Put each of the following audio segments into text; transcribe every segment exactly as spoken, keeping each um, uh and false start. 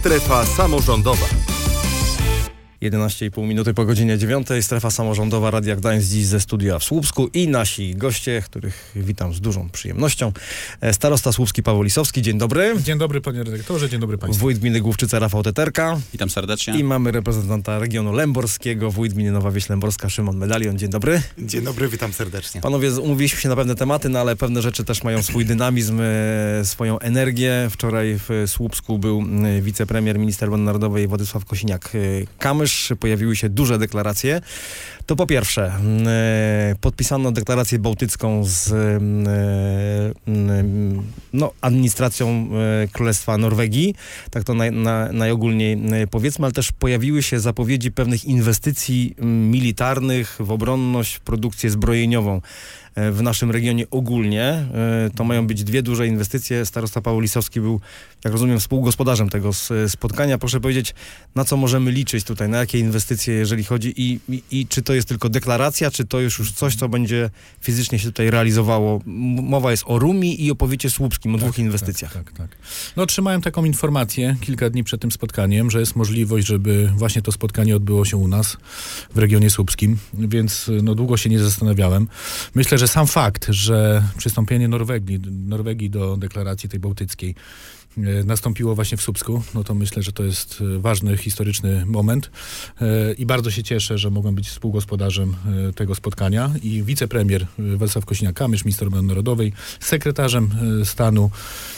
Strefa samorządowa. jedenaście i pół minuty po godzinie dziewiątej. Strefa samorządowa Radia Gdańsk dziś ze studia w Słupsku i nasi goście, których witam z dużą przyjemnością. Starosta słupski Paweł Lisowski, dzień dobry. Dzień dobry panie redaktorze, dzień dobry państwu. Wójt gminy Główczyca Rafał Teterka. Witam serdecznie. I mamy reprezentanta regionu lęborskiego, wójt gminy Nowa Wieś Lęborska Szymon Medalion. Dzień dobry. Dzień dobry, witam serdecznie. Panowie, umówiliśmy się na pewne tematy, no ale pewne rzeczy też mają swój dynamizm, swoją energię. Wczoraj w Słupsku był wicepremier, minister obrony narodowej Władysław Kosiniak-Kamysz. Pojawiły się duże deklaracje. To po pierwsze, e, podpisano deklarację bałtycką z e, no, administracją e, Królestwa Norwegii, tak to naj, na, najogólniej e, powiedzmy, ale też pojawiły się zapowiedzi pewnych inwestycji militarnych w obronność, w produkcję zbrojeniową w naszym regionie ogólnie. To mają być dwie duże inwestycje. Starosta Paweł Lisowski był, jak rozumiem, współgospodarzem tego spotkania. Proszę powiedzieć, na co możemy liczyć tutaj, na jakie inwestycje, jeżeli chodzi i, i, i czy to jest tylko deklaracja, czy to już, już coś, co będzie fizycznie się tutaj realizowało. Mowa jest o Rumi i o powiecie słupskim, o dwóch tak, inwestycjach. Tak, tak, tak. No otrzymałem taką informację kilka dni przed tym spotkaniem, że jest możliwość, żeby właśnie to spotkanie odbyło się u nas w regionie słupskim, więc no długo się nie zastanawiałem. Myślę, że sam fakt, że przystąpienie Norwegii, Norwegii do deklaracji tej bałtyckiej nastąpiło właśnie w Słupsku, no to myślę, że to jest ważny, historyczny moment i bardzo się cieszę, że mogłem być współgospodarzem tego spotkania i wicepremier Władysław Kosiniak-Kamysz, minister obrony narodowej, sekretarzem stanu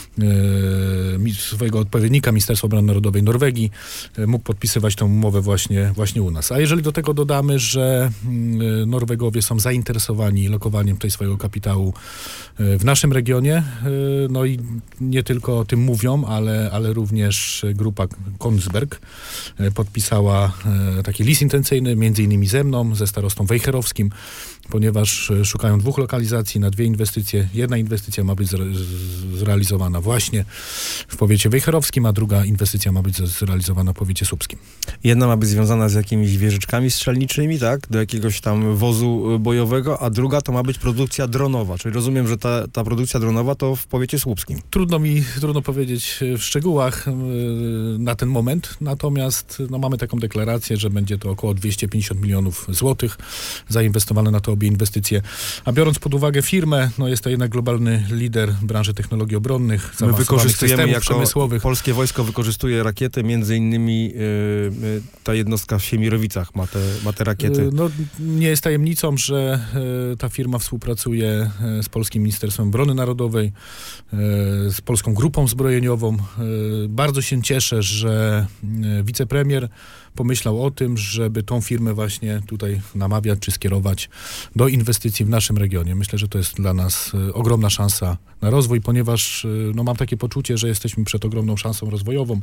swojego odpowiednika Ministerstwa Obrony Narodowej Norwegii mógł podpisywać tę umowę właśnie, właśnie u nas. A jeżeli do tego dodamy, że Norwegowie są zainteresowani lokowaniem tutaj swojego kapitału w naszym regionie, no i nie tylko o tym mówią, ale, ale również grupa Kongsberg podpisała taki list intencyjny, między innymi ze mną, ze starostą Wejherowskim, ponieważ szukają dwóch lokalizacji na dwie inwestycje. Jedna inwestycja ma być zre- zrealizowana właśnie w powiecie wejherowskim, a druga inwestycja ma być zrealizowana w powiecie słupskim. Jedna ma być związana z jakimiś wieżyczkami strzelniczymi, tak, do jakiegoś tam wozu bojowego, a druga to ma być produkcja dronowa, czyli rozumiem, że ta, ta produkcja dronowa to w powiecie słupskim. Trudno mi, trudno powiedzieć w szczegółach yy, na ten moment, natomiast no, mamy taką deklarację, że będzie to około dwieście pięćdziesiąt milionów złotych zainwestowane na to obie inwestycje. A biorąc pod uwagę firmę, no jest to jednak globalny lider branży technologii obronnych, My wykorzystujemy jako przemysłowych. Polskie wojsko wykorzystuje rakiety, między innymi yy, yy, ta jednostka w Siemirowicach ma te, ma te rakiety. Yy, no, nie jest tajemnicą, że yy, ta firma współpracuje yy, z Polskim Ministerstwem Obrony Narodowej, yy, z Polską Grupą Zbrojeniową. Yy, bardzo się cieszę, że yy, wicepremier pomyślał o tym, żeby tą firmę właśnie tutaj namawiać czy skierować do inwestycji w naszym regionie. Myślę, że to jest dla nas y, ogromna szansa na rozwój, ponieważ y, no, mam takie poczucie, że jesteśmy przed ogromną szansą rozwojową.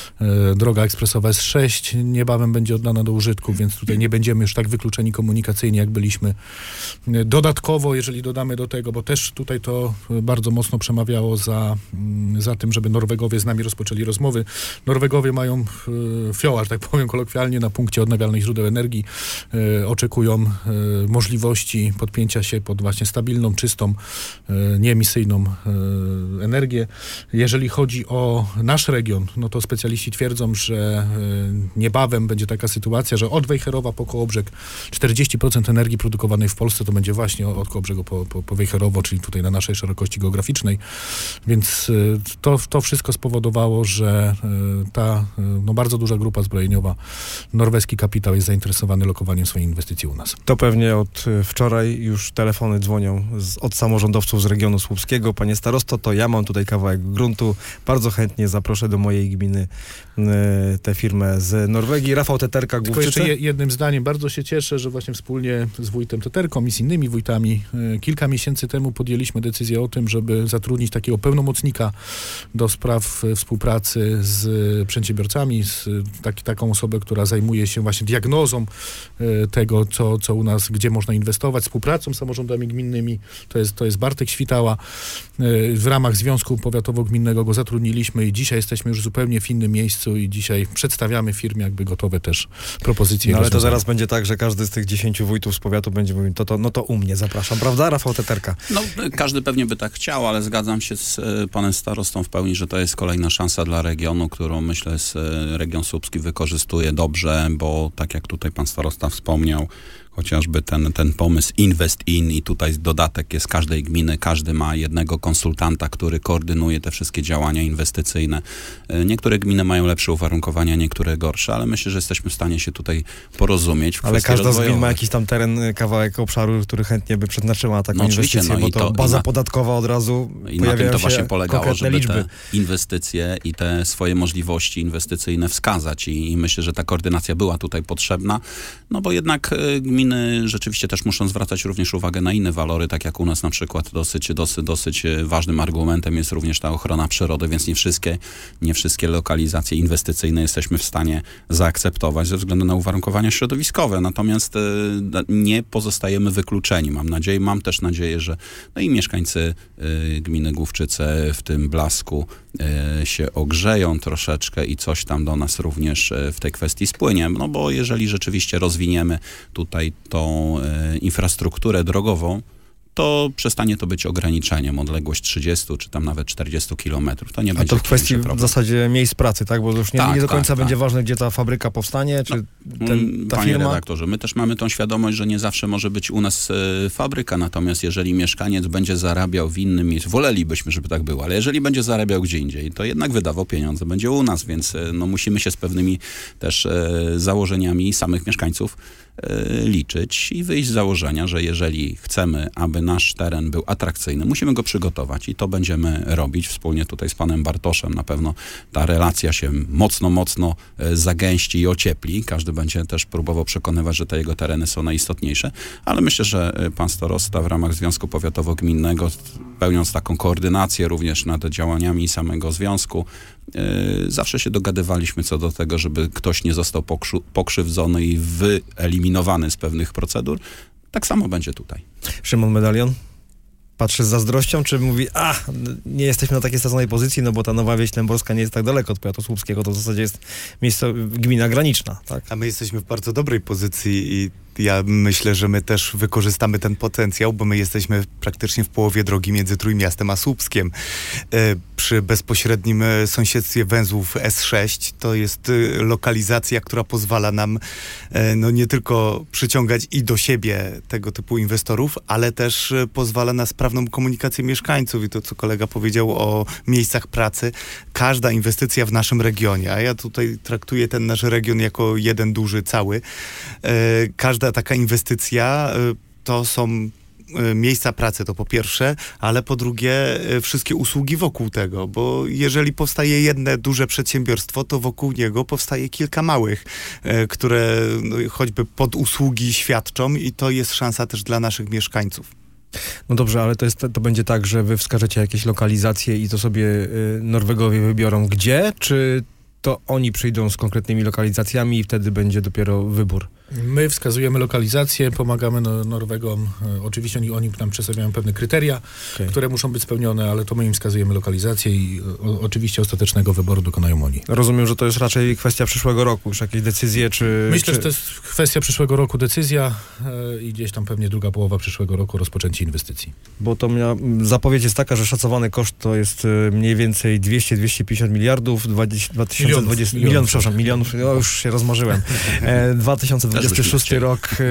Y, droga ekspresowa S sześć niebawem będzie oddana do użytku, więc tutaj nie będziemy już tak wykluczeni komunikacyjnie, jak byliśmy. Y, dodatkowo, jeżeli dodamy do tego, bo też tutaj to y, bardzo mocno przemawiało za, y, za tym, żeby Norwegowie z nami rozpoczęli rozmowy. Norwegowie mają y, fioła, że tak powiem kolokwialnie, na punkcie odnawialnych źródeł energii. Y, oczekują y, możliwości podpięcia się pod właśnie stabilną, czystą, y, nieemisyjną y, energię. Jeżeli chodzi o nasz region, no to specjaliści twierdzą, że y, niebawem będzie taka sytuacja, że od Wejherowa po Kołobrzeg czterdzieści procent energii produkowanej w Polsce to będzie właśnie od Kołobrzegu po, po, po Wejherowo, czyli tutaj na naszej szerokości geograficznej. Więc y, to, to wszystko spowodowało, że y, ta y, no bardzo duża grupa zbrojeniowa, norweski kapitał jest zainteresowany lokowaniem swojej inwestycji u nas. To pewnie od wczoraj już telefony dzwonią z, od samorządowców z regionu słupskiego. Panie starosto, to ja mam tutaj kawałek gruntu. Bardzo chętnie zaproszę do mojej gminy y, tę firmę z Norwegii. Rafał Teterka, Tylko Główczyce. jeszcze je, jednym zdaniem, bardzo się cieszę, że właśnie wspólnie z wójtem Teterką i z innymi wójtami y, kilka miesięcy temu podjęliśmy decyzję o tym, żeby zatrudnić takiego pełnomocnika do spraw y, współpracy z y, przedsiębiorcami, z y, taki, taką osobę, która zajmuje się właśnie diagnozą y, tego, co, co u nas, gdzie można inwestować, współpracą z samorządami gminnymi. To jest, to jest Bartek Świtała. Y, w ramach Związku Powiatowo-Gminnego go zatrudniliśmy. zatrudniliśmy i dzisiaj jesteśmy już zupełnie w innym miejscu i dzisiaj przedstawiamy firmie jakby gotowe też propozycje. No ale to zaraz będzie tak, że każdy z tych dziesięciu wójtów z powiatu będzie mówił, to, to, no to u mnie zapraszam, prawda? Rafał Teterka. No, każdy pewnie by tak chciał, ale zgadzam się z e, panem starostą w pełni, że to jest kolejna szansa dla regionu, którą myślę z, e, region słupski wykorzystuje dobrze, bo tak jak tutaj pan starosta wspomniał, chociażby ten, ten pomysł Invest In i tutaj dodatek jest każdej gminy, każdy ma jednego konsultanta, który koordynuje te wszystkie działania inwestycyjne. Niektóre gminy mają lepsze uwarunkowania, niektóre gorsze, ale myślę, że jesteśmy w stanie się tutaj porozumieć. W ale każda rozwojowej. z gmin ma jakiś tam teren, kawałek obszaru, który chętnie by przeznaczyła taką no inwestycję, no bo i to, to baza na, podatkowa od razu i na tym to właśnie polegało, żeby liczby. te inwestycje i te swoje możliwości inwestycyjne wskazać i, i myślę, że ta koordynacja była tutaj potrzebna, no bo jednak y, gminy rzeczywiście też muszą zwracać również uwagę na inne walory, tak jak u nas na przykład dosyć, dosyć, dosyć ważnym argumentem jest również ta ochrona przyrody, więc nie wszystkie, nie wszystkie lokalizacje inwestycyjne jesteśmy w stanie zaakceptować ze względu na uwarunkowania środowiskowe. Natomiast y, nie pozostajemy wykluczeni. Mam nadzieję, mam też nadzieję, że no i mieszkańcy y, gminy Główczyce w tym blasku y, się ogrzeją troszeczkę i coś tam do nas również y, w tej kwestii spłynie. No bo jeżeli rzeczywiście rozwiniemy tutaj tą y, infrastrukturę drogową, to przestanie to być ograniczeniem. Odległość trzydzieści czy tam nawet czterdzieści kilometrów. To nie A będzie to w kwestii problem. w zasadzie miejsc pracy, tak? Bo już nie, tak, nie do końca tak, będzie tak. ważne, gdzie ta fabryka powstanie, czy no, ten, ta panie firma. redaktorze, my też mamy tą świadomość, że nie zawsze może być u nas e, fabryka, natomiast jeżeli mieszkaniec będzie zarabiał w innym miejscu, wolelibyśmy, żeby tak było, ale jeżeli będzie zarabiał gdzie indziej, to jednak wydawał pieniądze, będzie u nas, więc e, no, musimy się z pewnymi też e, założeniami samych mieszkańców liczyć i wyjść z założenia, że jeżeli chcemy, aby nasz teren był atrakcyjny, musimy go przygotować i to będziemy robić wspólnie tutaj z panem Bartoszem. Na pewno ta relacja się mocno, mocno zagęści i ociepli. Każdy będzie też próbował przekonywać, że te jego tereny są najistotniejsze, ale myślę, że pan starosta w ramach Związku Powiatowo-Gminnego, pełniąc taką koordynację również nad działaniami samego związku, Yy, zawsze się dogadywaliśmy co do tego, żeby ktoś nie został pokrzy- pokrzywdzony i wyeliminowany z pewnych procedur. Tak samo będzie tutaj. Szymon Medalion patrzy z zazdrością, czy mówi, a, nie jesteśmy na takiej stacjonarnej pozycji, no bo ta Nowa Wieś Lęborska nie jest tak daleko od powiatu słupskiego, to w zasadzie jest miejsce, gmina graniczna, tak? A my jesteśmy w bardzo dobrej pozycji i ja myślę, że my też wykorzystamy ten potencjał, bo my jesteśmy praktycznie w połowie drogi między Trójmiastem a Słupskiem. E, przy bezpośrednim e, sąsiedztwie węzłów S sześć to jest e, lokalizacja, która pozwala nam e, no nie tylko przyciągać i do siebie tego typu inwestorów, ale też e, pozwala na sprawną komunikację mieszkańców i to, co kolega powiedział o miejscach pracy. Każda inwestycja w naszym regionie, a ja tutaj traktuję ten nasz region jako jeden duży cały, e, każda taka inwestycja to są miejsca pracy, to po pierwsze, ale po drugie wszystkie usługi wokół tego, bo jeżeli powstaje jedno duże przedsiębiorstwo, to wokół niego powstaje kilka małych, które no, choćby pod usługi świadczą i to jest szansa też dla naszych mieszkańców. No dobrze, ale to, jest, to będzie tak, że wy wskażecie jakieś lokalizacje i to sobie Norwegowie wybiorą gdzie, czy to oni przyjdą z konkretnymi lokalizacjami i wtedy będzie dopiero wybór? My wskazujemy lokalizację, pomagamy no, Norwegom. E, oczywiście oni, oni nam przedstawiają pewne kryteria, okay. które muszą być spełnione, ale to my im wskazujemy lokalizację i o, oczywiście ostatecznego wyboru dokonają oni. Rozumiem, że to jest raczej kwestia przyszłego roku, już jakieś decyzje, czy... Myślę, czy... że to jest kwestia przyszłego roku decyzja e, i gdzieś tam pewnie druga połowa przyszłego roku rozpoczęcie inwestycji. Bo to mia... zapowiedź jest taka, że szacowany koszt to jest mniej więcej dwieście do dwustu pięćdziesięciu miliardów, dwa tysiące dwudziesty... Milionów, milion, przepraszam, milionów, no już się rozmarzyłem. E, dwa tysiące dwudziesty szósty rok e,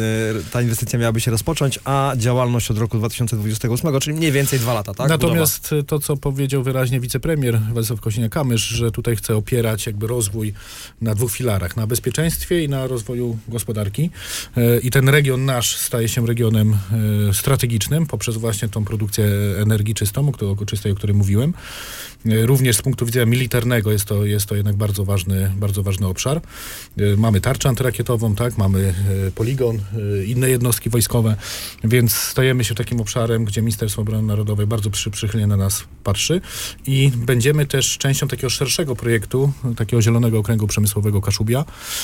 ta inwestycja miałaby się rozpocząć, a działalność od roku dwa tysiące dwudziestego ósmego, czyli mniej więcej dwa lata, tak? Natomiast Budowa. To, co powiedział wyraźnie wicepremier Władysław Kosiniak-Kamysz, że tutaj chce opierać jakby rozwój na dwóch filarach, na bezpieczeństwie i na rozwoju gospodarki. E, I ten region nasz staje się regionem e, strategicznym poprzez właśnie tą produkcję energii czystą, o, czystej, o której mówiłem. E, również z punktu widzenia militarnego jest to, jest to jednak bardzo ważny, bardzo ważny obszar. E, mamy tarczę antyrakietową, tak, mamy e, poligon, e, inne jednostki wojskowe, więc stajemy się takim obszarem, gdzie Ministerstwo Obrony Narodowej bardzo przy, przychylnie na nas patrzy i będziemy też częścią takiego szerszego projektu, takiego Zielonego Okręgu Przemysłowego Kaszubia,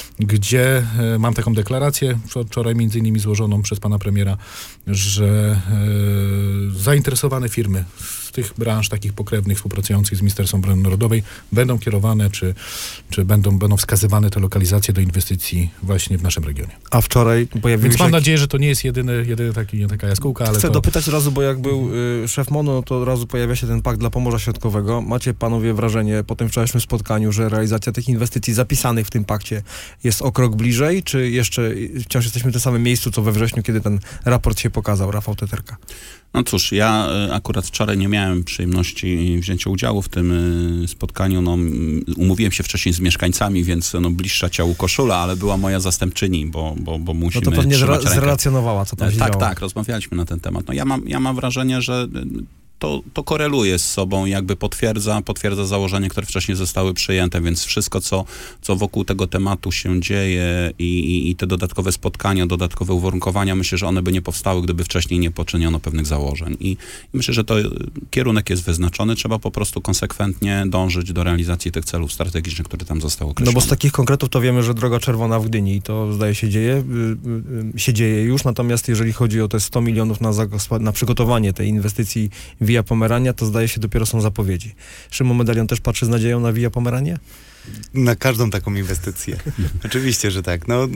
gdzie e, mam taką deklarację wczoraj między innymi złożoną przez pana premiera, że e, zainteresowane firmy z tych branż takich pokrewnych, współpracujących współpracujących z Ministerstwem Obrony Narodowej będą kierowane, czy, czy będą, będą wskazywane te lokalizacje do inwestycji właśnie w naszym regionie. A wczoraj pojawił Więc się... mam nadzieję, że to nie jest jedyny, jedyny taki, taka jaskółka, ale Chcę to... dopytać od razu, bo jak był y, szef MONU, no to od razu pojawia się ten pakt dla Pomorza Środkowego. Macie panowie wrażenie po tym wczorajszym spotkaniu, że realizacja tych inwestycji zapisanych w tym pakcie jest o krok bliżej, czy jeszcze wciąż jesteśmy w tym samym miejscu, co we wrześniu, kiedy ten raport się pokazał? Rafał Teterka. No cóż, ja y, akurat wczoraj nie miałem przyjemności wzięcia udziału w tym y, spotkaniu. No, m, umówiłem się wcześniej z mieszkańcami, więc no, bliższa ciału koszula, ale była moja zastępczyni, bo, bo, bo musimy No to pewnie trzymać zre- rękę. zrelacjonowała, co tam się Tak, działo. tak, rozmawialiśmy na ten temat. No ja mam, ja mam wrażenie, że to, to koreluje z sobą, jakby potwierdza, potwierdza założenia, które wcześniej zostały przyjęte, więc wszystko, co, co wokół tego tematu się dzieje i, i, i te dodatkowe spotkania, dodatkowe uwarunkowania, myślę, że one by nie powstały, gdyby wcześniej nie poczyniono pewnych założeń. I, i myślę, że to kierunek jest wyznaczony, trzeba po prostu konsekwentnie dążyć do realizacji tych celów strategicznych, które tam zostały No określone. bo z takich konkretów to wiemy, że Droga Czerwona w Gdyni to zdaje się dzieje, y, y, się dzieje już, natomiast jeżeli chodzi o te sto milionów na, zagospa- na przygotowanie tej inwestycji Via Pomerania, to zdaje się dopiero są zapowiedzi. Szymon Medalion też patrzy z nadzieją na Via Pomeranie? Na każdą taką inwestycję. Oczywiście, że tak. No,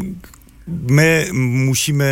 my musimy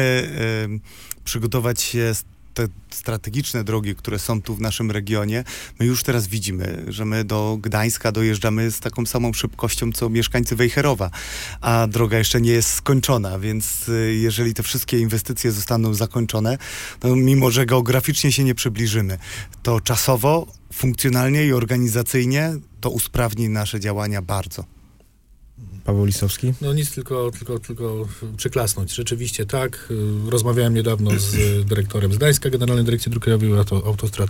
y, przygotować się te strategiczne drogi, które są tu w naszym regionie, my już teraz widzimy, że my do Gdańska dojeżdżamy z taką samą szybkością, co mieszkańcy Wejherowa, a droga jeszcze nie jest skończona, więc y, jeżeli te wszystkie inwestycje zostaną zakończone, to mimo, że geograficznie się nie przybliżymy, to czasowo, funkcjonalnie i organizacyjnie to usprawni nasze działania bardzo. Paweł Lisowski? No nic, tylko, tylko, tylko przyklasnąć. Rzeczywiście tak. Rozmawiałem niedawno z dyrektorem z Gdańska, Generalnej Dyrekcji Dróg Krajowych i Auto, Autostrad.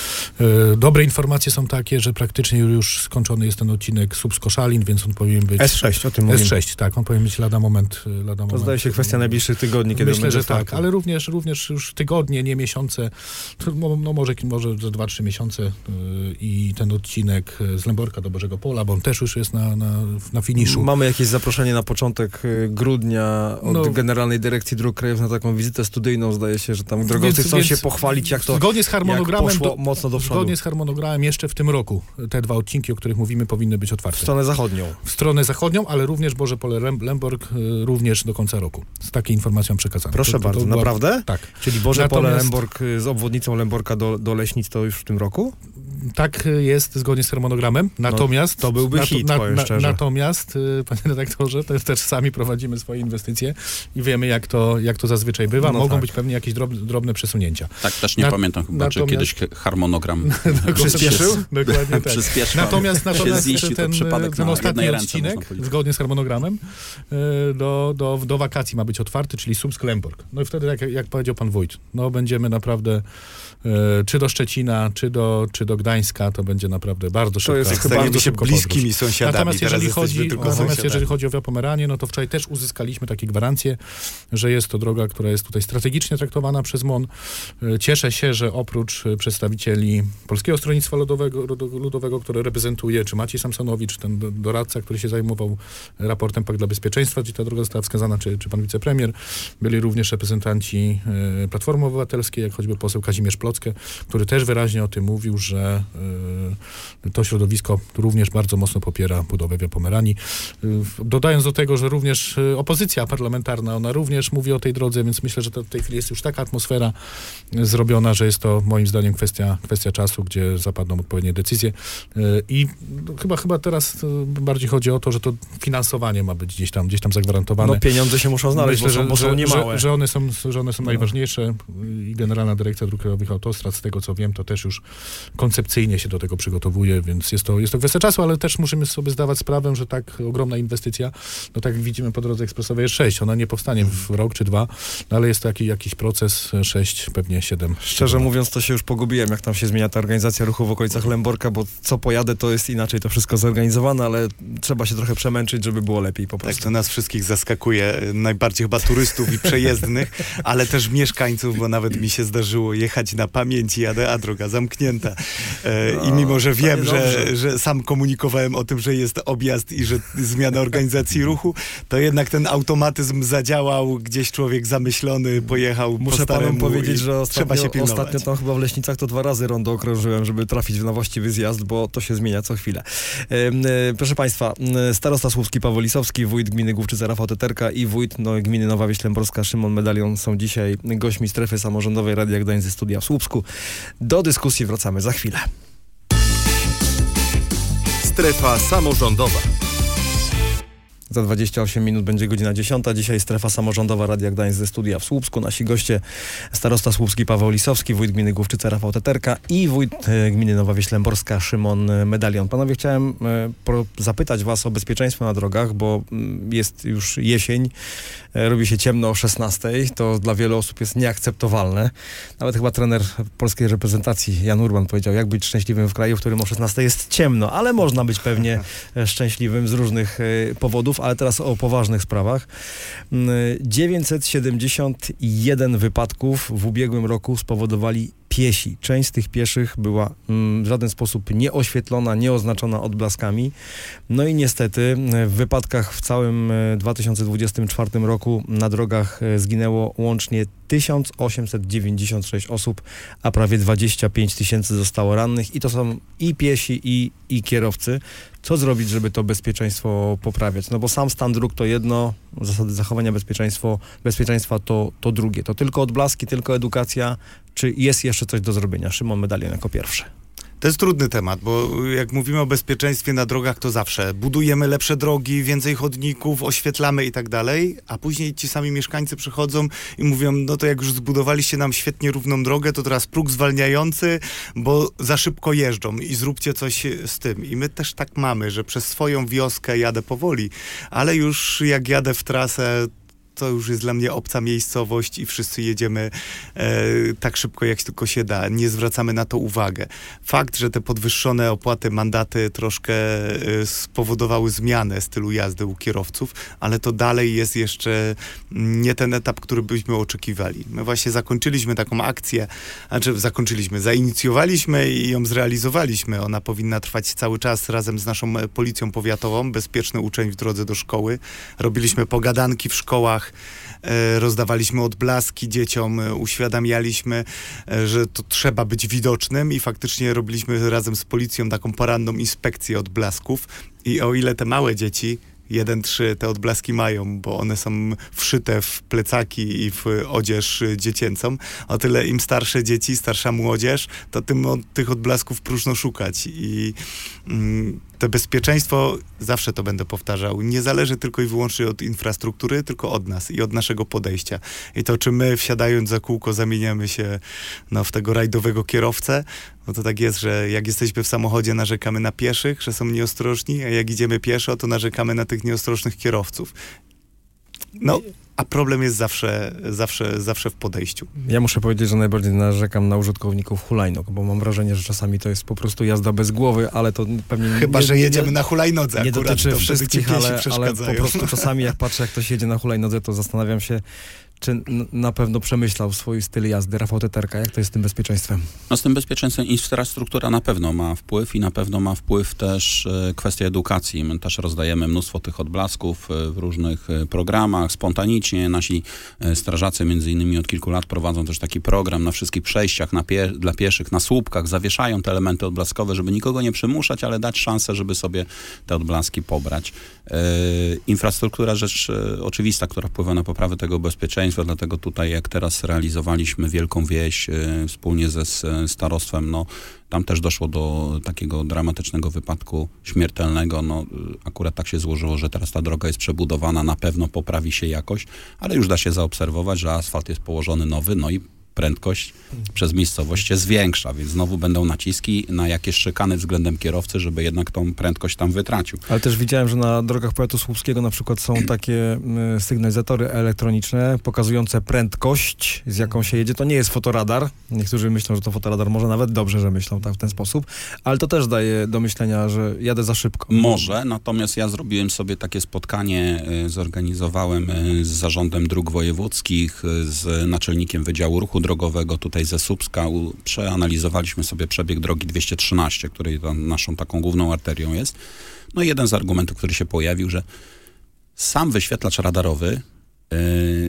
Dobre informacje są takie, że praktycznie już skończony jest ten odcinek Słupsk-Koszalin, więc on powinien być... S sześć, o tym mówimy. S sześć, tak. On powinien być lada moment. Lada To moment. zdaje się kwestia najbliższych tygodni, kiedy Myślę, będzie że startu. tak, ale również, również już tygodnie, nie miesiące, to, no, no może, może za dwa trzy miesiące yy, i ten odcinek z Lęborka do Bożego Pola, bo on też już jest na, na, na finiszu. Mamy jakieś zaproszenie na początek y, grudnia od No. Generalnej Dyrekcji Dróg Krajowych na taką wizytę studyjną. Zdaje się, że tam drogowcy Więc- chcą więc się pochwalić, jak to zgodnie z jak harmonogramem poszło do, mocno do przodu. Zgodnie z harmonogramem jeszcze w tym roku te dwa odcinki, o których mówimy, powinny być W otwarte. stronę zachodnią. W stronę zachodnią, ale również Boże Pole Lem- Lęborg y, również do końca roku. Z takiej informacją przekazane. Proszę To- to- to bardzo, była- naprawdę? Tak. Czyli Boże Pole Natomiast- Lęborg y, z obwodnicą Lęborka do, do Leśnic to już w tym roku? Tak jest zgodnie z harmonogramem, natomiast... to byłby nato- hit, powiem szczerze. Natomiast, y, panie redaktorze, to też sami prowadzimy swoje inwestycje i wiemy, jak to, jak to zazwyczaj bywa. No Mogą tak. być pewnie jakieś drobne, drobne przesunięcia. Tak, też nie Na- pamiętam chyba, czy natomiast- kiedyś harmonogram Przyspieszył? Dokładnie tak. przyspieszył. Natomiast, się natomiast ziści, to ten, przypadek ten na ostatni jednej ręce, odcinek, można powiedzieć. zgodnie z harmonogramem, y, do, do, do wakacji ma być otwarty, czyli Słupsk-Lęborg. No i wtedy, jak, jak powiedział pan wójt, no będziemy naprawdę y, czy do Szczecina, czy do, czy do Gdańska, to będzie naprawdę bardzo szybko. jest bardzo chyba Stajemy się szybko podróż. bliskimi sąsiadami. Natomiast Teraz jeżeli, jesteśmy chodzi, tylko natomiast sąsiadami. jeżeli chodzi o Via Pomeranię, no to wczoraj też uzyskaliśmy takie gwarancje, że jest to droga, która jest tutaj strategicznie traktowana przez MON. Y, Cieszę się, że oprócz y, przedstawicieli Polskiego Stronnictwa Ludowego, Ludowego, które reprezentuje, czy Maciej Samsonowicz, ten do- doradca, który się zajmował raportem Pakt dla Bezpieczeństwa, gdzie ta droga została wskazana, czy, czy pan wicepremier, byli również reprezentanci y, Platformy Obywatelskiej, jak choćby poseł Kazimierz Plocke, który też wyraźnie o tym mówił, że y, to środowisko również bardzo mocno popiera budowę Via Pomeranii. Y, dodając do tego, że również y, opozycja parlamentarna, ona również mówi o tej drodze, więc myślę, że to w tej chwili jest już taka atmosfera y, zrobiona, że jest to moim zdaniem kwestia, kwestia czasu, gdzie zapadną odpowiednie decyzje. Y, I no, chyba, chyba teraz y, bardziej chodzi o to, że to finansowanie ma być gdzieś tam, gdzieś tam zagwarantowane. No pieniądze się muszą znaleźć, Myślę, bo są, bo są niemałe. Że, że one są, że one są No. najważniejsze i Generalna Dyrekcja Dróg Krajowych i Autostrad, z tego co wiem, to też już koncepcyjnie się do tego przygotowuje, więc jest to, jest to kwestia czasu, ale też musimy sobie zdawać sprawę, że tak ogromna inwestycja, no tak jak widzimy po drodze ekspresowej jest sześć, ona nie powstanie w rok czy dwa, no ale jest to taki, jakiś proces, sześć, pewnie siedem. Szczerze mówiąc, to się już pogubiłem, jak tam się zmienia ta organizacja ruchu w okolicach Lęborka, bo co pojadę, to jest inaczej to wszystko zorganizowane, ale trzeba się trochę przemęczyć, żeby było lepiej po Tak, prostu. to nas wszystkich zaskakuje, najbardziej chyba turystów i przejezdnych, ale też mieszkańców, bo nawet mi się zdarzyło jechać na pamięć i jadę, a droga zamknięta. E, I mimo, że wiem, nie że, dobrze. że sam komunikowałem o tym, że jest objazd i że zmiana zmianę organizacji ruchu, to jednak ten automatyzm zadziałał, gdzieś człowiek zamyślony pojechał po Muszę staremu panom powiedzieć, i że trzeba się ostatnio, pilnować. ostatnio tam chyba w Leśnicach to dwa razy rondo okrążyłem, żeby trafić na właściwy zjazd, bo to się zmienia co chwilę. E, e, proszę Państwa, e, starosta słupski Paweł Lisowski, wójt gminy Główczyca Rafał Teterka i wójt no, gminy Nowa Wieś Lęborska Szymon Medalion są dzisiaj gośćmi strefy samorządowej Radia Gdańsk ze studia w Słupsku. Do dyskusji wracamy za chwilę. Strefa samorządowa. Za dwadzieścia osiem minut będzie godzina dziesiąta. Dzisiaj strefa samorządowa Radia Gdańsk ze studia w Słupsku. Nasi goście starosta słupski Paweł Lisowski, wójt gminy Główczyca Rafał Teterka i wójt e, gminy Nowa Wieś Lęborska Szymon Medalion. Panowie, chciałem e, pro, zapytać was o bezpieczeństwo na drogach, bo m, jest już jesień, e, robi się ciemno o szesnastej. To dla wielu osób jest nieakceptowalne. Nawet chyba trener polskiej reprezentacji Jan Urban powiedział, jak być szczęśliwym w kraju, w którym o szesnastej jest ciemno, ale można być pewnie e, szczęśliwym z różnych e, powodów. Ale teraz o poważnych sprawach. dziewięćset siedemdziesiąt jeden wypadków w ubiegłym roku spowodowali piesi. Część z tych pieszych była mm, w żaden sposób nieoświetlona, nieoznaczona odblaskami. No i niestety w wypadkach w całym dwa tysiące dwudziestym czwartym roku na drogach zginęło łącznie tysiąc osiemset dziewięćdziesiąt sześć osób, a prawie dwadzieścia pięć tysięcy zostało rannych i to są i piesi, i, i kierowcy. Co zrobić, żeby to bezpieczeństwo poprawiać? No bo sam stan dróg to jedno, zasady zachowania bezpieczeństwo, bezpieczeństwa to, to drugie. To tylko odblaski, tylko edukacja, czy jest jeszcze coś do zrobienia? Szymon Medalion jako pierwszy. To jest trudny temat, bo jak mówimy o bezpieczeństwie na drogach, to zawsze budujemy lepsze drogi, więcej chodników, oświetlamy i tak dalej, a później ci sami mieszkańcy przychodzą i mówią, no to jak już zbudowaliście nam świetnie równą drogę, to teraz próg zwalniający, bo za szybko jeżdżą i zróbcie coś z tym. I my też tak mamy, że przez swoją wioskę jadę powoli, ale już jak jadę w trasę, to już jest dla mnie obca miejscowość i wszyscy jedziemy e, tak szybko, jak tylko się da. Nie zwracamy na to uwagę. Fakt, że te podwyższone opłaty, mandaty troszkę e, spowodowały zmianę stylu jazdy u kierowców, ale to dalej jest jeszcze nie ten etap, który byśmy oczekiwali. My właśnie zakończyliśmy taką akcję, znaczy zakończyliśmy, zainicjowaliśmy i ją zrealizowaliśmy. Ona powinna trwać cały czas razem z naszą policją powiatową. Bezpieczny uczeń w drodze do szkoły. Robiliśmy pogadanki w szkołach, rozdawaliśmy odblaski dzieciom, uświadamialiśmy, że to trzeba być widocznym i faktycznie robiliśmy razem z policją taką poranną inspekcję odblasków i o ile te małe dzieci jeden trzy te odblaski mają, bo one są wszyte w plecaki i w odzież dziecięcą, o tyle im starsze dzieci, starsza młodzież, to tym od tych odblasków próżno szukać i mm, to bezpieczeństwo, zawsze to będę powtarzał, nie zależy tylko i wyłącznie od infrastruktury, tylko od nas i od naszego podejścia. I to, czy my wsiadając za kółko zamieniamy się no, w tego rajdowego kierowcę, no to tak jest, że jak jesteśmy w samochodzie, narzekamy na pieszych, że są nieostrożni, a jak idziemy pieszo, to narzekamy na tych nieostrożnych kierowców. No, a problem jest zawsze, zawsze, zawsze w podejściu. Ja muszę powiedzieć, że najbardziej narzekam na użytkowników hulajnóg, bo mam wrażenie, że czasami to jest po prostu jazda bez głowy, ale to pewnie... Chyba, nie, że jedziemy nie, na hulajnodze nie akurat, dotyczy to wszystkich, piesi ale, ale po przeszkadzają. prostu czasami jak patrzę, jak ktoś jedzie na hulajnodze, to zastanawiam się, czy n- na pewno przemyślał swój styl jazdy. Rafał Teterka, jak to jest z tym bezpieczeństwem? No z tym bezpieczeństwem infrastruktura na pewno ma wpływ i na pewno ma wpływ też e, kwestia edukacji. My też rozdajemy mnóstwo tych odblasków e, w różnych e, programach, spontanicznie. Nasi e, strażacy między innymi od kilku lat prowadzą też taki program na wszystkich przejściach na pie- dla pieszych, na słupkach, zawieszają te elementy odblaskowe, żeby nikogo nie przymuszać, ale dać szansę, żeby sobie te odblaski pobrać. E, infrastruktura rzecz e, oczywista, która wpływa na poprawę tego bezpieczeństwa. Dlatego tutaj, jak teraz realizowaliśmy Wielką Wieś y, wspólnie ze s, starostwem, no tam też doszło do takiego dramatycznego wypadku śmiertelnego. No y, akurat tak się złożyło, że teraz ta droga jest przebudowana, na pewno poprawi się jakość, ale już da się zaobserwować, że asfalt jest położony nowy, no i prędkość przez miejscowość się zwiększa, więc znowu będą naciski na jakieś szykany względem kierowcy, żeby jednak tą prędkość tam wytracił. Ale też widziałem, że na drogach powiatu słupskiego na przykład są takie y, sygnalizatory elektroniczne pokazujące prędkość, z jaką się jedzie. To nie jest fotoradar. Niektórzy myślą, że to fotoradar, może nawet dobrze, że myślą tak w ten sposób, ale to też daje do myślenia, że jadę za szybko. Może, natomiast ja zrobiłem sobie takie spotkanie, y, zorganizowałem y, z Zarządem Dróg Wojewódzkich, y, z Naczelnikiem Wydziału Ruchu drogowego tutaj ze Słupska. U, przeanalizowaliśmy sobie przebieg drogi dwieście trzynaście, której tam naszą taką główną arterią jest. No i jeden z argumentów, który się pojawił, że sam wyświetlacz radarowy yy,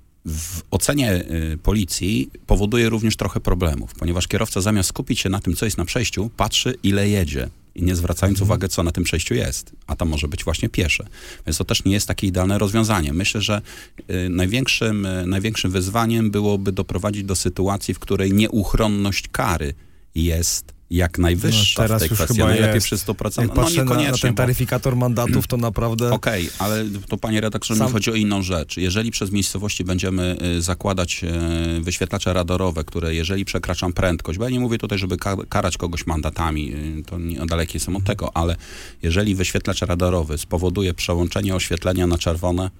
w ocenie y, policji powoduje również trochę problemów, ponieważ kierowca zamiast skupić się na tym, co jest na przejściu, patrzy, ile jedzie i nie zwracając mhm. uwagi, co na tym przejściu jest, a tam może być właśnie piesze. Więc to też nie jest takie idealne rozwiązanie. Myślę, że y, największym, y, największym wyzwaniem byłoby doprowadzić do sytuacji, w której nieuchronność kary jest jak najwyższa no, teraz w tej już kwestii, chyba najlepiej jest. przy sto procent. Jak No patrzę niekoniecznie, na, na ten bo... taryfikator mandatów, to naprawdę... Okej, okay, ale to panie redaktorze, Sam... mi chodzi o inną rzecz. Jeżeli przez miejscowości będziemy y, zakładać y, wyświetlacze radarowe, które jeżeli przekraczam prędkość, bo ja nie mówię tutaj, żeby ka- karać kogoś mandatami, y, to nie, dalekie jestem od tego, ale jeżeli wyświetlacz radarowy spowoduje przełączenie oświetlenia na czerwone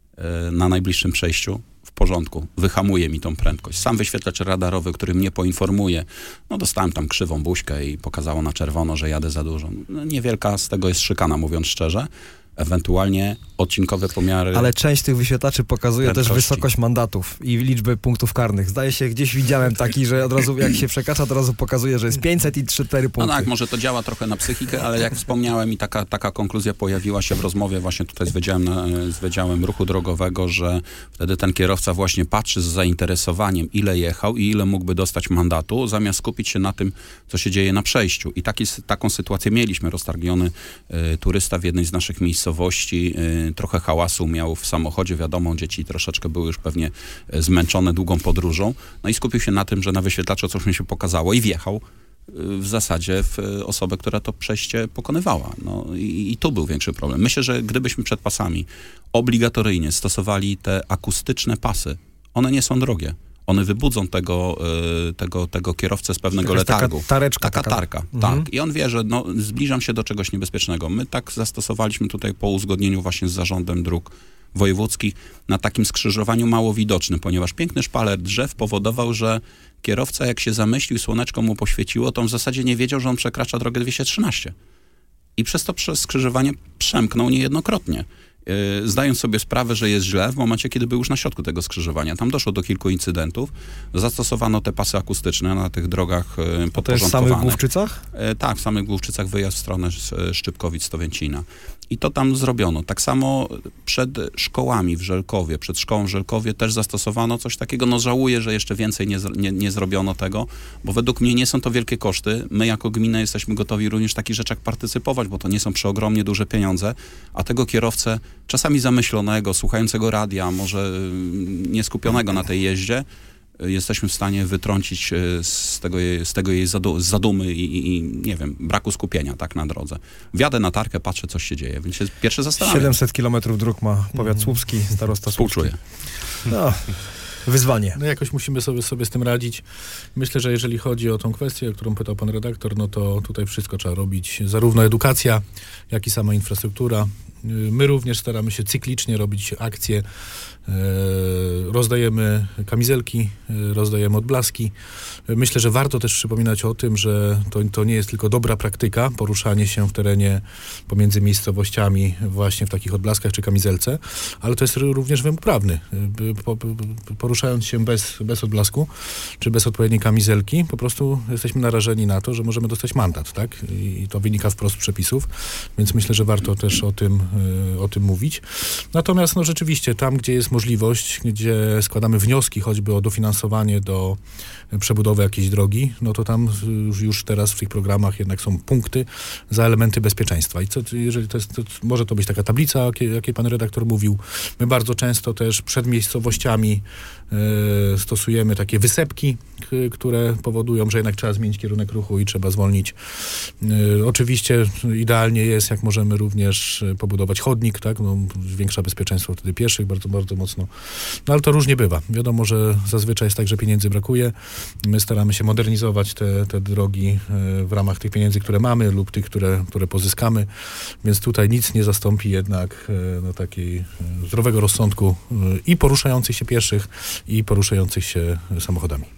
y, na najbliższym przejściu, w porządku, wyhamuje mi tą prędkość. Sam wyświetlacz radarowy, który mnie poinformuje, no dostałem tam krzywą buźkę i pokazało na czerwono, że jadę za dużo. No, niewielka z tego jest szykana, mówiąc szczerze. Ewentualnie odcinkowe pomiary. Ale część tych wyświetlaczy pokazuje prędkości. też wysokość mandatów i liczbę punktów karnych. Zdaje się, gdzieś widziałem taki, że od razu jak się przekracza, to od razu pokazuje, że jest pięćset i trzy cztery punkty. No tak, może to działa trochę na psychikę, ale jak wspomniałem i taka, taka konkluzja pojawiła się w rozmowie właśnie tutaj z Wydziałem, na, z Wydziałem Ruchu Drogowego, że wtedy ten kierowca właśnie patrzy z zainteresowaniem, ile jechał i ile mógłby dostać mandatu, zamiast skupić się na tym, co się dzieje na przejściu. I taki, taką sytuację mieliśmy. Roztargniony y, turysta w jednej z naszych miejscowości, y, trochę hałasu miał w samochodzie, wiadomo, dzieci troszeczkę były już pewnie zmęczone długą podróżą, no i skupił się na tym, że na wyświetlaczu coś mi się pokazało i wjechał w zasadzie w osobę, która to przejście pokonywała. No i, i tu był większy problem. Myślę, że gdybyśmy przed pasami obligatoryjnie stosowali te akustyczne pasy, one nie są drogie. One wybudzą tego, y, tego, tego kierowcę z pewnego Jakaś letargu. taka tareczka. Taka taka. tarka, Mhm. tak. I on wie, że no, zbliżam się do czegoś niebezpiecznego. My tak zastosowaliśmy tutaj po uzgodnieniu właśnie z Zarządem Dróg Wojewódzkich na takim skrzyżowaniu mało widocznym, ponieważ piękny szpaler drzew powodował, że kierowca jak się zamyślił, słoneczko mu poświeciło, to on w zasadzie nie wiedział, że on przekracza drogę dwieście trzynaście. I przez to przez skrzyżowanie przemknął niejednokrotnie. Yy, zdając sobie sprawę, że jest źle w momencie, kiedy był już na środku tego skrzyżowania. Tam doszło do kilku incydentów. Zastosowano te pasy akustyczne na tych drogach yy, To jest w podporządkowanych. samych Główczycach? Yy, tak, w samych Główczycach wyjazd w stronę Szczypkowic-Stowięcina. I to tam zrobiono. Tak samo przed szkołami w Żelkowie, przed szkołą w Żelkowie też zastosowano coś takiego. No żałuję, że jeszcze więcej nie, nie, nie zrobiono tego, bo według mnie nie są to wielkie koszty. My jako gmina jesteśmy gotowi również w takich rzeczach partycypować, bo to nie są przeogromnie duże pieniądze, a tego kierowcę czasami zamyślonego, słuchającego radia, może nieskupionego na tej jeździe, jesteśmy w stanie wytrącić z tego, z tego jej zadu, z zadumy i, i, nie wiem, braku skupienia tak na drodze. Wjadę na tarkę, patrzę, coś się dzieje, więc się pierwsze zastanawiam. siedemset kilometrów dróg ma powiat słupski, starosta słupski. Współczuję. No, wyzwanie. No jakoś musimy sobie, sobie z tym radzić. Myślę, że jeżeli chodzi o tą kwestię, o którą pytał pan redaktor, no to tutaj wszystko trzeba robić. Zarówno edukacja, jak i sama infrastruktura. My również staramy się cyklicznie robić akcje. Rozdajemy kamizelki, rozdajemy odblaski. Myślę, że warto też przypominać o tym, że to, to nie jest tylko dobra praktyka, poruszanie się w terenie pomiędzy miejscowościami właśnie w takich odblaskach czy kamizelce, ale to jest również wymóg prawny. Poruszając się bez, bez odblasku czy bez odpowiedniej kamizelki, po prostu jesteśmy narażeni na to, że możemy dostać mandat, tak? I to wynika wprost z przepisów, więc myślę, że warto też o tym, o tym mówić. Natomiast no rzeczywiście tam, gdzie jest możliwość, gdzie składamy wnioski choćby o dofinansowanie do przebudowy jakiejś drogi, no to tam już, już teraz w tych programach jednak są punkty za elementy bezpieczeństwa. I co, jeżeli to jest, to może to być taka tablica, jakiej, jakiej pan redaktor mówił. My bardzo często też przed miejscowościami e, stosujemy takie wysepki, k, które powodują, że jednak trzeba zmienić kierunek ruchu i trzeba zwolnić. E, oczywiście idealnie jest, jak możemy również pobudować chodnik, tak? No, zwiększa bezpieczeństwo wtedy pieszych bardzo, bardzo mocno. No ale to różnie bywa. Wiadomo, że zazwyczaj jest tak, że pieniędzy brakuje. My staramy się modernizować te, te drogi w ramach tych pieniędzy, które mamy lub tych, które, które pozyskamy, więc tutaj nic nie zastąpi jednak no, takiej zdrowego rozsądku i poruszających się pieszych, i poruszających się samochodami.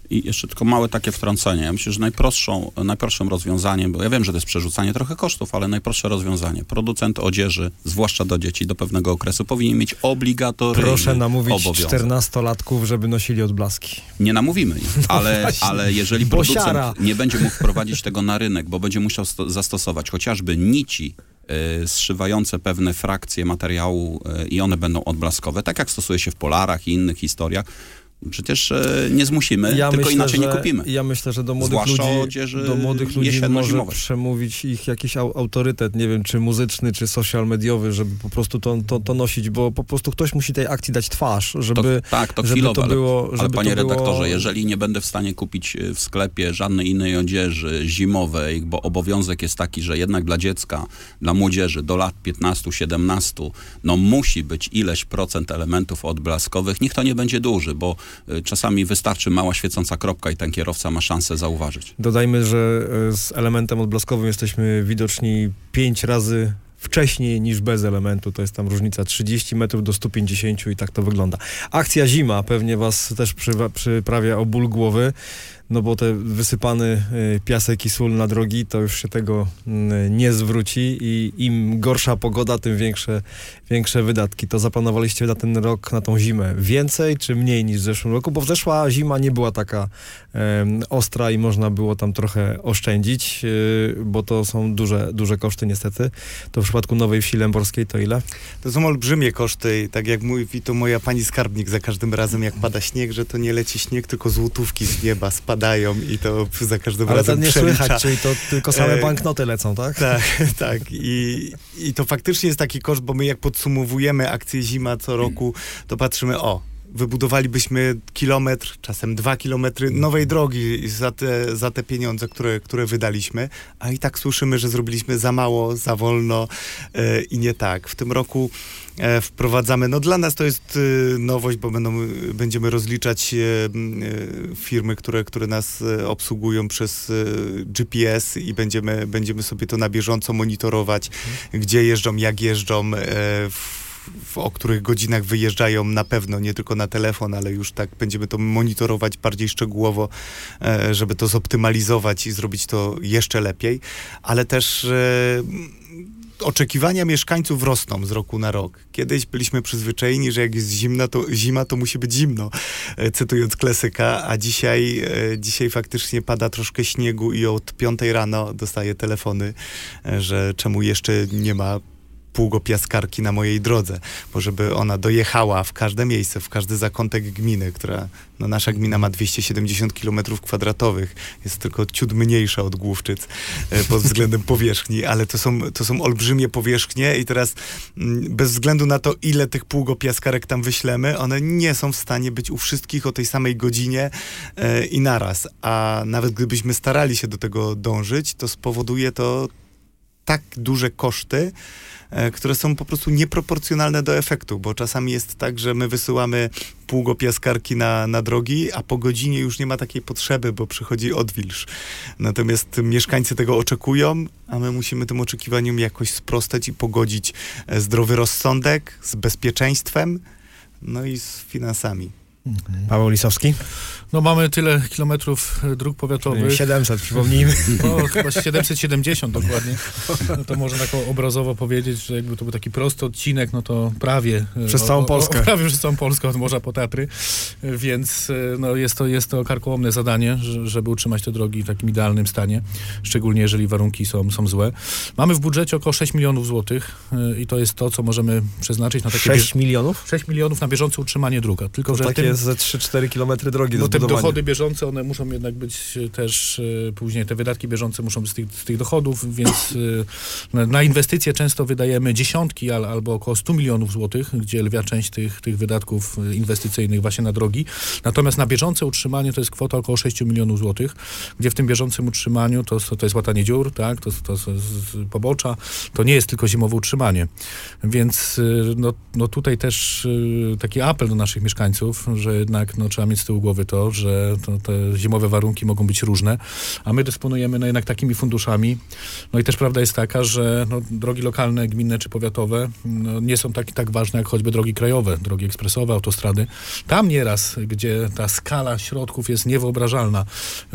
I jeszcze tylko małe takie wtrącenie. Ja myślę, że najprostszą, najprostszym rozwiązaniem, bo ja wiem, że to jest przerzucanie trochę kosztów, ale najprostsze rozwiązanie. Producent odzieży, zwłaszcza do dzieci, do pewnego okresu, powinien mieć obligatoryjny Proszę namówić obowiązek. czternastolatków, żeby nosili odblaski. Nie namówimy ich, ale, właśnie. ale jeżeli Bosiara. producent nie będzie mógł wprowadzić tego na rynek, bo będzie musiał sto- zastosować chociażby nici y, zszywające pewne frakcje materiału y, i one będą odblaskowe, tak jak stosuje się w polarach i innych historiach, przecież e, nie zmusimy, Ja tylko myślę, inaczej że, nie kupimy. Ja myślę, że do młodych Zwłaszcza ludzi, odzieży do młodych ludzi może jesienno-zimowej. przemówić ich jakiś au- autorytet, nie wiem, czy muzyczny, czy social mediowy, żeby po prostu to, to, to nosić, bo po prostu ktoś musi tej akcji dać twarz, żeby to, tak, to żeby chwilowe, to było, ale, żeby ale panie to było... redaktorze, jeżeli nie będę w stanie kupić w sklepie żadnej innej odzieży zimowej, bo obowiązek jest taki, że jednak dla dziecka, dla młodzieży do lat piętnastu siedemnastu, no musi być ileś procent elementów odblaskowych, niech to nie będzie duży, bo y, czasami wystarczy mała świecąca kropka i ten kierowca ma szansę zauważyć. Dodajmy, że e, z elementem odblaskowym jesteśmy widoczni pięć razy wcześniej niż bez elementu. To jest tam różnica trzydzieści metrów do stu pięćdziesięciu i tak to wygląda. Akcja zima pewnie was też przywa- przyprawia o ból głowy, no bo te wysypany y, piasek i sól na drogi, to już się tego y, nie zwróci i im gorsza pogoda, tym większe, większe wydatki. To zaplanowaliście na ten rok, na tą zimę więcej czy mniej niż w zeszłym roku? Bo zeszła zima nie była taka y, ostra i można było tam trochę oszczędzić, y, bo to są duże, duże koszty niestety. To w przypadku Nowej Wsi Lęborskiej to ile? To są olbrzymie koszty, tak jak mówi to moja pani skarbnik za każdym razem, jak pada śnieg, że to nie leci śnieg, tylko złotówki z nieba spadają i to za każdym Ale to razem nie przelicza. słychać, czyli to tylko same E, banknoty lecą, tak? Tak, tak. I, I to faktycznie jest taki koszt, bo my jak podsumowujemy akcję zima co roku, to patrzymy, o, wybudowalibyśmy kilometr, czasem dwa kilometry nowej drogi za te, za te pieniądze, które, które wydaliśmy, a i tak słyszymy, że zrobiliśmy za mało, za wolno e, i nie tak. W tym roku e, wprowadzamy, no dla nas to jest e, nowość, bo będą, będziemy rozliczać e, e, firmy, które, które nas e, obsługują przez e, G P S i będziemy, będziemy sobie to na bieżąco monitorować, hmm. gdzie jeżdżą, jak jeżdżą, e, w, w o których godzinach wyjeżdżają na pewno, nie tylko na telefon, ale już tak będziemy to monitorować bardziej szczegółowo, e, żeby to zoptymalizować i zrobić to jeszcze lepiej, ale też e, oczekiwania mieszkańców rosną z roku na rok. Kiedyś byliśmy przyzwyczajeni, że jak jest zimna, to zima, to musi być zimno, e, cytując klasyka, a dzisiaj, e, dzisiaj faktycznie pada troszkę śniegu i od piątej rano dostaję telefony, e, że czemu jeszcze nie ma pługopiaskarki na mojej drodze, bo żeby ona dojechała w każde miejsce, w każdy zakątek gminy, która, no nasza gmina ma dwieście siedemdziesiąt kilometrów kwadratowych, jest tylko ciut mniejsza od Główczyc e, pod względem powierzchni, ale to są, to są olbrzymie powierzchnie i teraz m, bez względu na to, ile tych pługopiaskarek tam wyślemy, one nie są w stanie być u wszystkich o tej samej godzinie e, i naraz, a nawet gdybyśmy starali się do tego dążyć, to spowoduje to tak duże koszty, które są po prostu nieproporcjonalne do efektu, bo czasami jest tak, że my wysyłamy pługopiaskarki na, na drogi, a po godzinie już nie ma takiej potrzeby, bo przychodzi odwilż. Natomiast mieszkańcy tego oczekują, a my musimy tym oczekiwaniom jakoś sprostać i pogodzić zdrowy rozsądek z bezpieczeństwem, no i z finansami. Paweł Lisowski? No mamy tyle kilometrów dróg powiatowych. siedemset, przypomnijmy. No, chyba siedemset siedemdziesiąt dokładnie. No to można tak obrazowo powiedzieć, że jakby to był taki prosty odcinek, no to prawie... Przez całą Polskę. O, o, prawie przez całą Polskę, od morza po Tatry. Więc no, jest, to, jest to karkołomne zadanie, żeby utrzymać te drogi w takim idealnym stanie. Szczególnie jeżeli warunki są, są złe. Mamy w budżecie około sześć milionów złotych i to jest to, co możemy przeznaczyć na takie... sześć milionów? sześć milionów na bieżące utrzymanie dróg. Tylko, to że takie tym, ze trzy cztery kilometry drogi no do te zbudowania. dochody bieżące, one muszą jednak być też y, później, te wydatki bieżące muszą być z tych, z tych dochodów, więc y, na, na inwestycje często wydajemy dziesiątki al, albo około stu milionów złotych, gdzie lwia część tych, tych wydatków inwestycyjnych właśnie na drogi. Natomiast na bieżące utrzymanie to jest kwota około sześciu milionów złotych, gdzie w tym bieżącym utrzymaniu to, to, to jest łatanie dziur, tak, to, to, to z pobocza, to nie jest tylko zimowe utrzymanie. Więc y, no, no tutaj też y, taki apel do naszych mieszkańców, że jednak no, trzeba mieć z tyłu głowy to, że to, te zimowe warunki mogą być różne, a my dysponujemy no, jednak takimi funduszami. No i też prawda jest taka, że no, drogi lokalne, gminne czy powiatowe no, nie są tak, tak ważne jak choćby drogi krajowe, drogi ekspresowe, autostrady. Tam nieraz, gdzie ta skala środków jest niewyobrażalna, yy,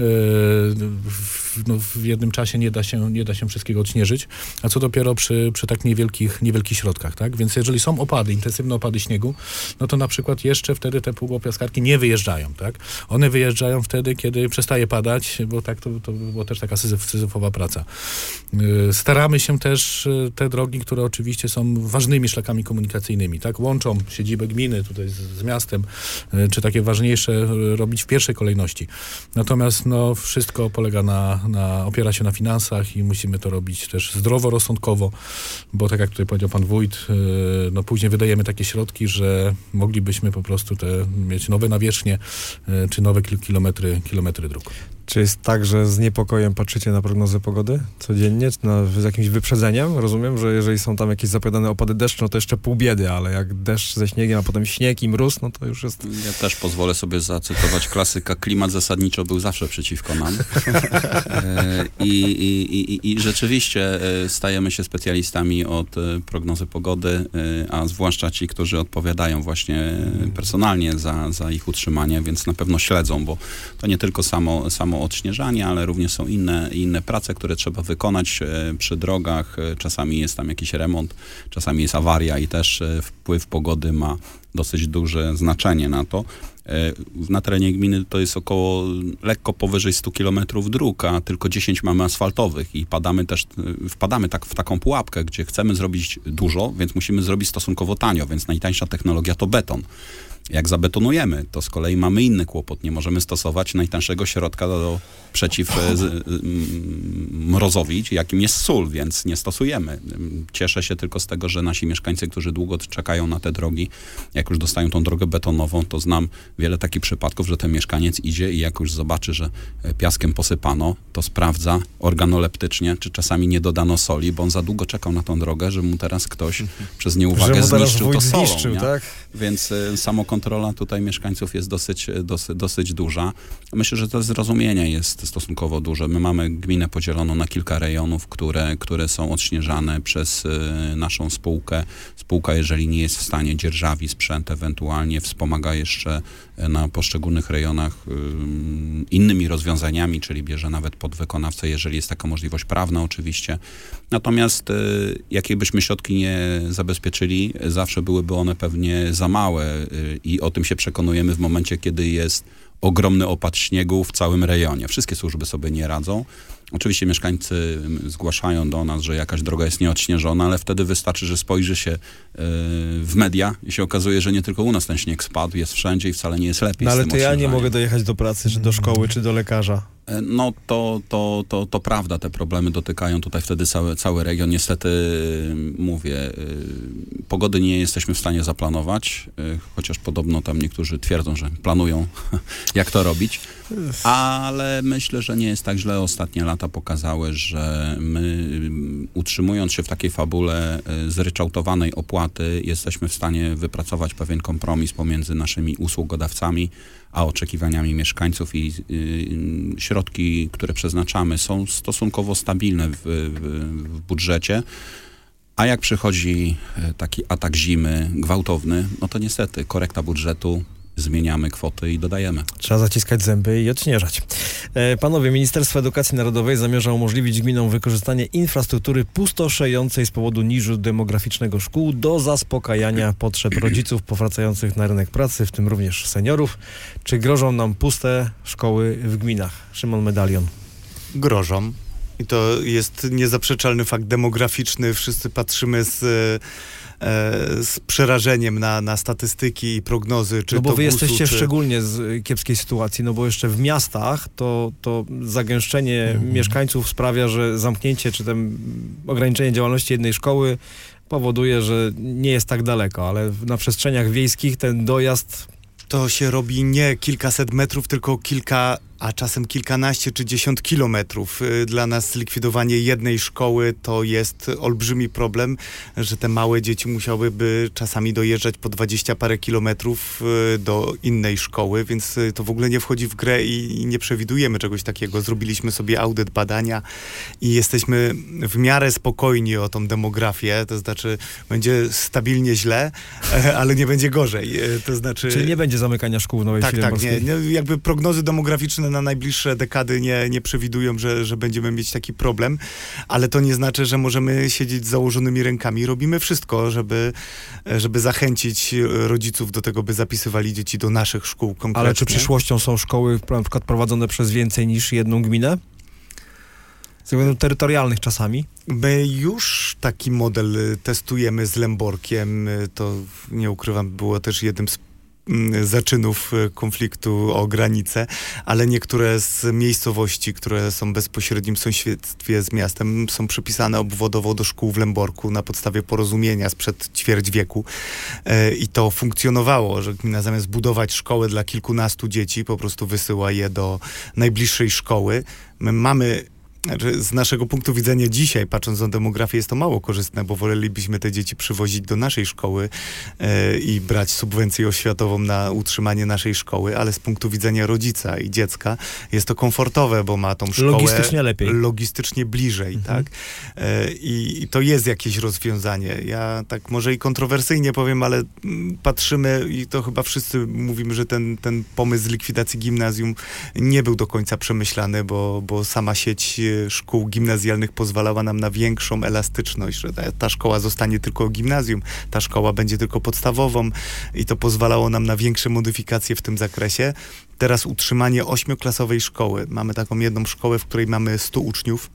w, no, w jednym czasie nie da się, nie da się wszystkiego odśnieżyć, a co dopiero przy, przy tak niewielkich, niewielkich środkach, tak? Więc jeżeli są opady, intensywne opady śniegu, no to na przykład jeszcze wtedy te półgłopiaskarki nie wyjeżdżają, tak? One wyjeżdżają wtedy, kiedy przestaje padać, bo tak to, to była też taka syzyf, syzyfowa praca. Yy, staramy się też yy, te drogi, które oczywiście są ważnymi szlakami komunikacyjnymi, tak? Łączą siedzibę gminy tutaj z, z miastem, yy, czy takie ważniejsze yy, robić w pierwszej kolejności. Natomiast no, wszystko polega na, na, opiera się na finansach i musimy to robić też zdrowo, rozsądkowo, bo tak jak tutaj powiedział pan wójt, yy, no później wydajemy takie środki, że moglibyśmy po prostu te, mieć nowe nawierzchnie, yy, czy nowe kil- kilometry, kilometry dróg. Czy jest tak, że z niepokojem patrzycie na prognozę pogody codziennie, czy na, z jakimś wyprzedzeniem? Rozumiem, że jeżeli są tam jakieś zapowiadane opady deszczu, no to jeszcze pół biedy, ale jak deszcz ze śniegiem, a potem śnieg i mróz, no to już jest... Ja też pozwolę sobie zacytować klasyka. Klimat zasadniczo był zawsze przeciwko nam. E, I, i, i, I rzeczywiście e, stajemy się specjalistami od e, prognozy pogody, e, a zwłaszcza ci, którzy odpowiadają właśnie personalnie za, za ich utrzymanie, więc na pewno śledzą, bo to nie tylko samo, samo odśnieżanie, ale również są inne, inne prace, które trzeba wykonać e, przy drogach. E, czasami jest tam jakiś remont, czasami jest awaria i też e, wpływ pogody ma dosyć duże znaczenie na to. E, na terenie gminy to jest około lekko powyżej stu kilometrów dróg, a tylko dziesięć mamy asfaltowych i padamy też, e, wpadamy tak w taką pułapkę, gdzie chcemy zrobić dużo, więc musimy zrobić stosunkowo tanio, więc najtańsza technologia to beton. Jak zabetonujemy, to z kolei mamy inny kłopot. Nie możemy stosować najtańszego środka do, przeciw e, z, m, mrozowi, jakim jest sól, więc nie stosujemy. Cieszę się tylko z tego, że nasi mieszkańcy, którzy długo czekają na te drogi, jak już dostają tą drogę betonową, to znam wiele takich przypadków, że ten mieszkaniec idzie i jak już zobaczy, że piaskiem posypano, to sprawdza organoleptycznie, czy czasami nie dodano soli, bo on za długo czekał na tą drogę, że mu teraz ktoś przez nieuwagę zniszczył to solą. Zniszczył, tak? Więc y, samo kontrola tutaj mieszkańców jest dosyć, dosyć, dosyć duża. Myślę, że to zrozumienie jest stosunkowo duże. My mamy gminę podzieloną na kilka rejonów, które, które są odśnieżane przez y, naszą spółkę. Spółka, jeżeli nie jest w stanie, dzierżawi sprzęt, ewentualnie wspomaga jeszcze na poszczególnych rejonach y, innymi rozwiązaniami, czyli bierze nawet podwykonawcę, jeżeli jest taka możliwość prawna oczywiście. Natomiast y, jakie byśmy środki nie zabezpieczyli, zawsze byłyby one pewnie za małe y, i o tym się przekonujemy w momencie, kiedy jest ogromny opad śniegu w całym rejonie. Wszystkie służby sobie nie radzą. Oczywiście mieszkańcy zgłaszają do nas, że jakaś droga jest nieodśnieżona, ale wtedy wystarczy, że spojrzy się y, w media i się okazuje, że nie tylko u nas ten śnieg spadł, jest wszędzie i wcale nie jest lepiej. No ale z tym to ja nie odśnieżaniem. mogę dojechać do pracy, czy do szkoły, czy do lekarza. No to, to, to, to prawda, te problemy dotykają tutaj wtedy cały, cały region. Niestety mówię, pogody nie jesteśmy w stanie zaplanować, chociaż podobno tam niektórzy twierdzą, że planują jak to robić, ale myślę, że nie jest tak źle. Ostatnie lata pokazały, że my utrzymując się w takiej fabule zryczałtowanej opłaty jesteśmy w stanie wypracować pewien kompromis pomiędzy naszymi usługodawcami a oczekiwaniami mieszkańców i y, środki, które przeznaczamy, są stosunkowo stabilne w, w, w budżecie. A jak przychodzi taki atak zimy gwałtowny, no to niestety korekta budżetu, zmieniamy kwoty i dodajemy. Trzeba zaciskać zęby i odśnieżać. E, panowie, Ministerstwo Edukacji Narodowej zamierza umożliwić gminom wykorzystanie infrastruktury pustoszejącej z powodu niżu demograficznego szkół do zaspokajania potrzeb rodziców powracających na rynek pracy, w tym również seniorów. Czy grożą nam puste szkoły w gminach? Szymon Medalion. Grożą. I to jest niezaprzeczalny fakt demograficzny. Wszyscy patrzymy z... z przerażeniem na, na statystyki i prognozy, czy no bo to wy gusu, jesteście czy... w szczególnie z kiepskiej sytuacji, no bo jeszcze w miastach to, to zagęszczenie mhm. mieszkańców sprawia, że zamknięcie czy tam ograniczenie działalności jednej szkoły powoduje, że nie jest tak daleko, ale na przestrzeniach wiejskich ten dojazd... To się robi nie kilkaset metrów, tylko kilka a czasem kilkanaście czy dziesiąt kilometrów. Dla nas zlikwidowanie jednej szkoły to jest olbrzymi problem, że te małe dzieci musiałyby czasami dojeżdżać po dwadzieścia parę kilometrów do innej szkoły, więc to w ogóle nie wchodzi w grę i nie przewidujemy czegoś takiego. Zrobiliśmy sobie audyt badania i jesteśmy w miarę spokojni o tą demografię, to znaczy będzie stabilnie źle, ale nie będzie gorzej. To znaczy... Czyli nie będzie zamykania szkół w Nowej Tak, Chwili tak, Dąbrowskiej. nie, nie, jakby prognozy demograficzne na najbliższe dekady nie, nie przewidują, że, że będziemy mieć taki problem, ale to nie znaczy, że możemy siedzieć z założonymi rękami. Robimy wszystko, żeby, żeby zachęcić rodziców do tego, by zapisywali dzieci do naszych szkół konkretnie. Ale czy przyszłością są szkoły na przykład prowadzone przez więcej niż jedną gminę? Z względów terytorialnych czasami? My już taki model testujemy z Lęborkiem. To, nie ukrywam, było też jednym z zaczynów konfliktu o granicę, ale niektóre z miejscowości, które są w bezpośrednim sąsiedztwie z miastem, są przypisane obwodowo do szkół w Lęborku na podstawie porozumienia sprzed ćwierć wieku. I to funkcjonowało, że gmina zamiast budować szkołę dla kilkunastu dzieci, po prostu wysyła je do najbliższej szkoły. My mamy z naszego punktu widzenia dzisiaj, patrząc na demografię, jest to mało korzystne, bo wolelibyśmy te dzieci przywozić do naszej szkoły e, i brać subwencję oświatową na utrzymanie naszej szkoły, ale z punktu widzenia rodzica i dziecka jest to komfortowe, bo ma tą szkołę logistycznie lepiej. Logistycznie bliżej, mhm. tak? E, i, I to jest jakieś rozwiązanie. Ja tak może i kontrowersyjnie powiem, ale m, patrzymy i to chyba wszyscy mówimy, że ten, ten pomysł likwidacji gimnazjum nie był do końca przemyślany, bo, bo sama sieć szkół gimnazjalnych pozwalała nam na większą elastyczność, że ta, ta szkoła zostanie tylko gimnazjum, ta szkoła będzie tylko podstawową i to pozwalało nam na większe modyfikacje w tym zakresie. Teraz utrzymanie ośmioklasowej szkoły. Mamy taką jedną szkołę, w której mamy stu uczniów,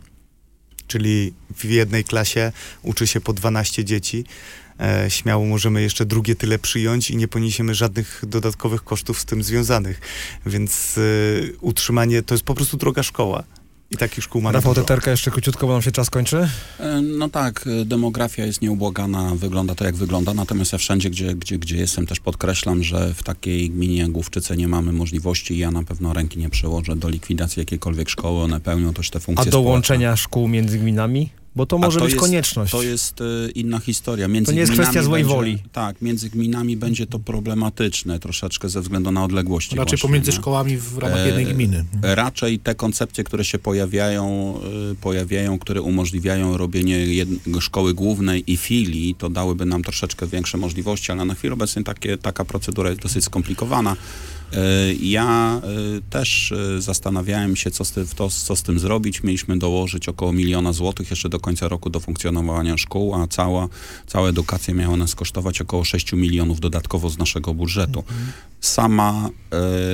czyli w jednej klasie uczy się po dwanaście dzieci. E, śmiało możemy jeszcze drugie tyle przyjąć i nie poniesiemy żadnych dodatkowych kosztów z tym związanych. Więc e, utrzymanie to jest po prostu droga szkoła. I takich szkół mamy Rafał dużo. Teterka, jeszcze króciutko, bo nam się czas kończy. No tak, demografia jest nieubłagana, wygląda to jak wygląda, natomiast ja wszędzie, gdzie, gdzie, gdzie jestem, też podkreślam, że w takiej gminie jak Główczyce nie mamy możliwości i ja na pewno ręki nie przełożę do likwidacji jakiejkolwiek szkoły, one pełnią też te funkcje A do społeczne. łączenia szkół między gminami? Bo to może to być jest, konieczność. To jest y, inna historia. Między To nie jest gminami kwestia złej będzie, woli. Tak, między gminami będzie to problematyczne troszeczkę ze względu na odległości. Raczej właśnie, pomiędzy nie? szkołami w ramach E, jednej gminy. Raczej te koncepcje, które się pojawiają, y, pojawiają, które umożliwiają robienie jed- szkoły głównej i filii, to dałyby nam troszeczkę większe możliwości, ale na chwilę obecną takie, taka procedura jest dosyć skomplikowana. Ja też zastanawiałem się, co z, tym, to, co z tym zrobić. Mieliśmy dołożyć około miliona złotych jeszcze do końca roku do funkcjonowania szkół, a cała, cała edukacja miała nas kosztować około sześć milionów dodatkowo z naszego budżetu. Sama, y,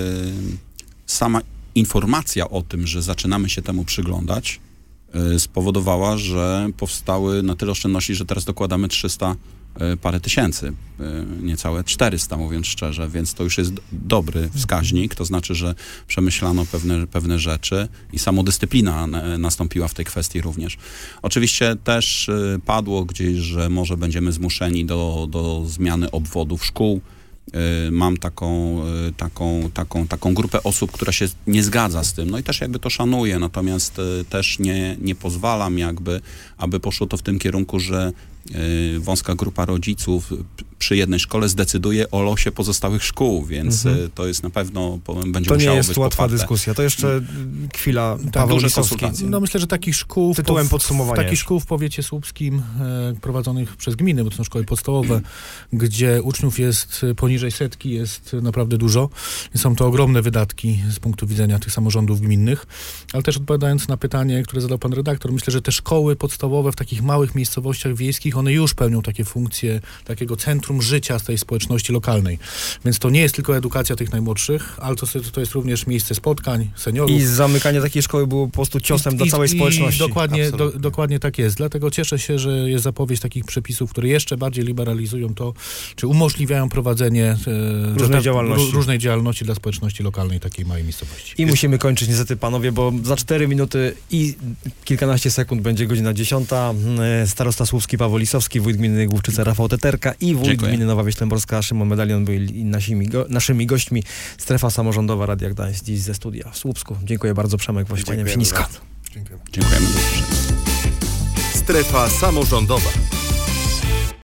sama informacja o tym, że zaczynamy się temu przyglądać, y, spowodowała, że powstały na tyle oszczędności, że teraz dokładamy trzysta parę tysięcy, niecałe czterysta, mówiąc szczerze, więc to już jest dobry wskaźnik, to znaczy, że przemyślano pewne, pewne rzeczy i samodyscyplina nastąpiła w tej kwestii również. Oczywiście też padło gdzieś, że może będziemy zmuszeni do, do zmiany obwodów szkół. Mam taką, taką, taką, taką grupę osób, która się nie zgadza z tym, no i też jakby to szanuję, natomiast też nie, nie pozwalam jakby, aby poszło to w tym kierunku, że wąska grupa rodziców przy jednej szkole zdecyduje o losie pozostałych szkół, więc mhm. to jest na pewno, będzie to musiało nie jest być łatwa poparte. dyskusja. To jeszcze chwila, tak, Paweł duże Lisowski. konsultacje. No myślę, że takich szkół Tytułem w, podsumowania. takich szkół w powiecie słupskim e, prowadzonych przez gminy, bo to są szkoły podstawowe, gdzie uczniów jest poniżej setki, jest naprawdę dużo. I są to ogromne wydatki z punktu widzenia tych samorządów gminnych. Ale też odpowiadając na pytanie, które zadał pan redaktor, myślę, że te szkoły podstawowe w takich małych miejscowościach wiejskich, one już pełnią takie funkcje takiego centrum życia z tej społeczności lokalnej. Więc to nie jest tylko edukacja tych najmłodszych, ale to, to jest również miejsce spotkań, seniorów. I zamykanie takiej szkoły było po prostu ciosem I, dla i, całej i społeczności. Dokładnie, do, dokładnie tak jest. Dlatego cieszę się, że jest zapowiedź takich przepisów, które jeszcze bardziej liberalizują to, czy umożliwiają prowadzenie e, różnej, działalności. Ró, różnej działalności dla społeczności lokalnej takiej małej miejscowości. I musimy kończyć niestety, panowie, bo za cztery minuty i kilkanaście sekund będzie godzina dziesiąta. Starosta słupski Paweł Lisowski, wójt gminy Główczyca Rafał Teterka i wójt Dziękuję. gminy Nowa Wiślemborska Szymon Medalion byli naszymi, go, naszymi gośćmi. Strefa samorządowa Radia Gdańsk dziś ze studia w Słupsku. Dziękuję bardzo, Przemek Woś, kłaniam się nisko. Dziękujemy. Dziękujemy. Do usłyszenia. Strefa samorządowa.